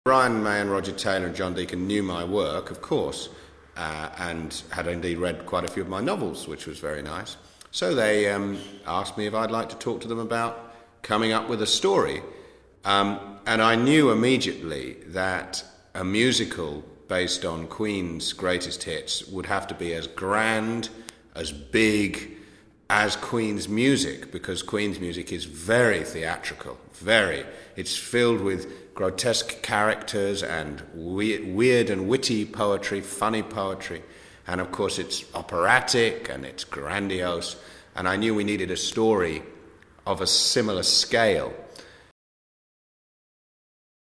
Brian May and Roger Taylor and John Deacon knew my work, of course, and had indeed read quite a few of my novels, which was very nice. So they asked me if I'd like to talk to them about coming up with a story. And I knew immediately that a musical based on Queen's greatest hits would have to be as grand, as big as Queen's music, because Queen's music is very theatrical, very. It's filled with grotesque characters and weird and witty poetry, funny poetry, and of course it's operatic and it's grandiose, and I knew we needed a story of a similar scale.